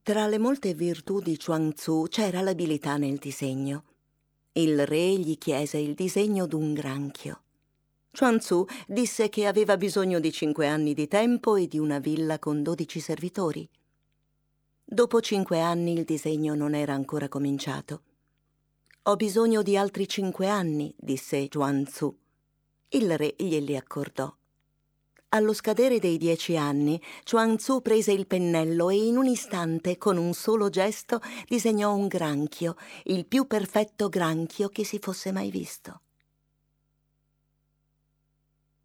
Tra le molte virtù di Chuang-Tzu c'era l'abilità nel disegno. Il re gli chiese il disegno d'un granchio. Chuang-Tzu disse che aveva bisogno di 5 anni di tempo e di una villa con 12 servitori. Dopo 5 anni il disegno non era ancora cominciato. «Ho bisogno di altri 5 anni», disse Chuang-Tzu. Il re glieli accordò. Allo scadere dei 10 anni, Chuang-Tzu prese il pennello e in un istante, con un solo gesto, disegnò un granchio, il più perfetto granchio che si fosse mai visto.